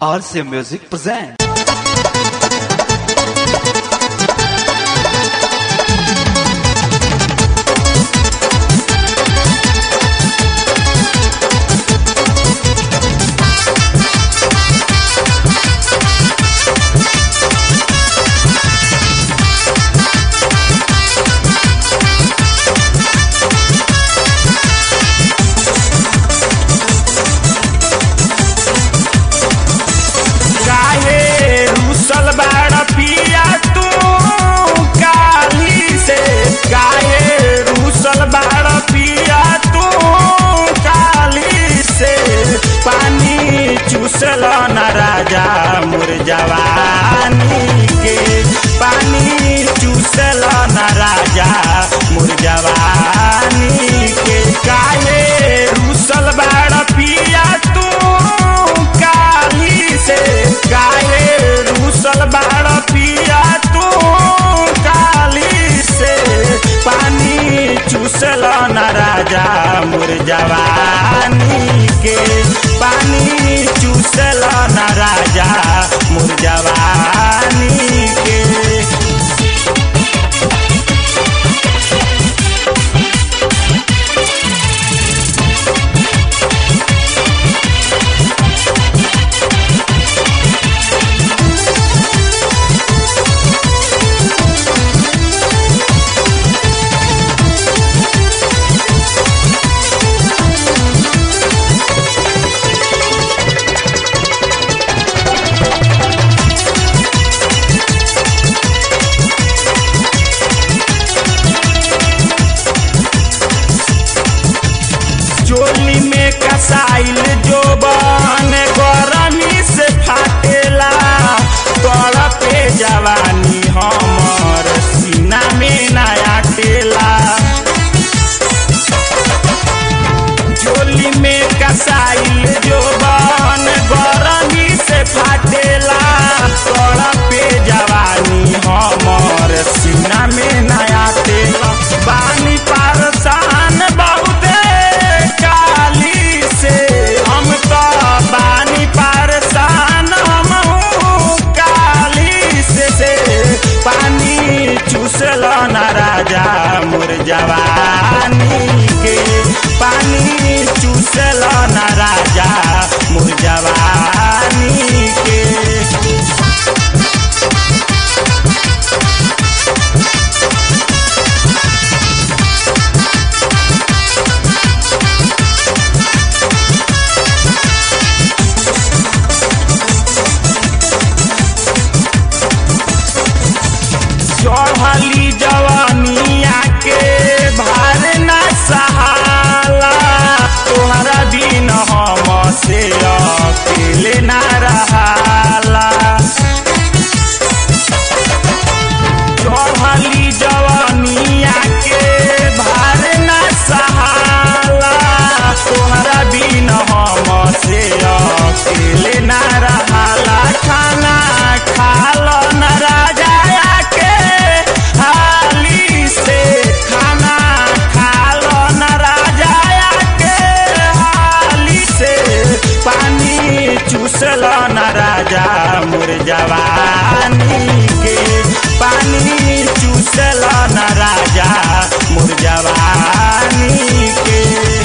RC Music presents. चूसलो न राजा मोर जवानी के पानी चूसलो न राजा मोर जवानी के काहे रूसल बाड़ पिया तू काली से काहे रूसल बाड़ पिया तू काली से पानी चूसलो न राजा मोर जवानी के पानी चूसलो न राजा मोर जवानी के चोली में कसाइल जो बन गरमी से फाटेला तोड़ पे जवानी हमर सीना में नया टेला चोली में कसाइल जो बन गरमी से फाटेला तोड़ पे जवानी हमर सीना में नया टेला पानी परसान बहुत हम तो बानी परसान हम काली से पानी चूसलो न राजा मोर जवानी के पानी चूसलो न राजा मोर जवानी के चढ़ली जवानिया के भार न सहाला तोहरा दिन हम से अकेले न रहाला चढ़ली जवानिया के भार न सहाला तोहरा दिन हम से अकेले न रहाला खाना खालो न राजा चूसलो न राजा मोर जवानी के पानी चूसलो न राजा मोर जवानी के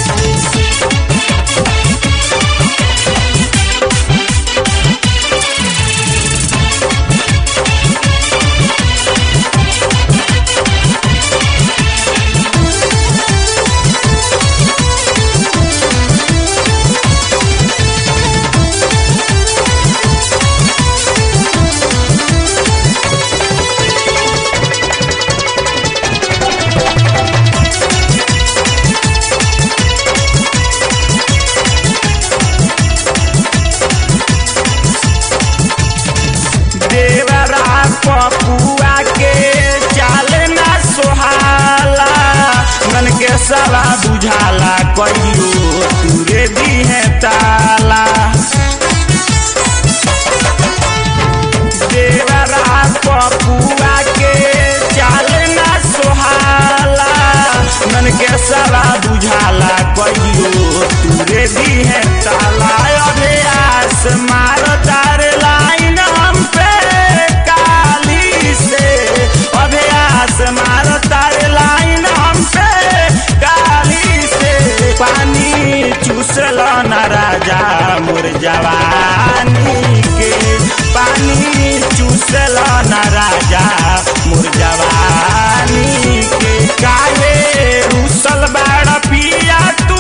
पपुआ के चाल न सोहाला मन के साला बुझाला कहियो तुरे दी है ताला देवरा पपुआ के चाल न सोहाला मन के साला बुझाला कहियो तुरे दी है ताला अभ्यास मारता चूसल न राजा मोर जवानी के पानी चूसल न राजा मोर जवानी के काहे रूसल बाड़ पिया तू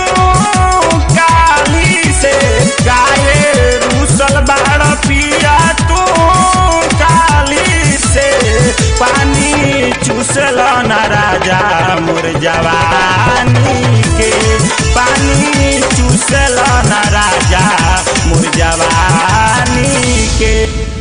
काली से काहे रूसल बाड़ पिया तू काली से पानी चूसल न राजा मोर जवानी के पानी चूसल न राजा मोर जवानी के।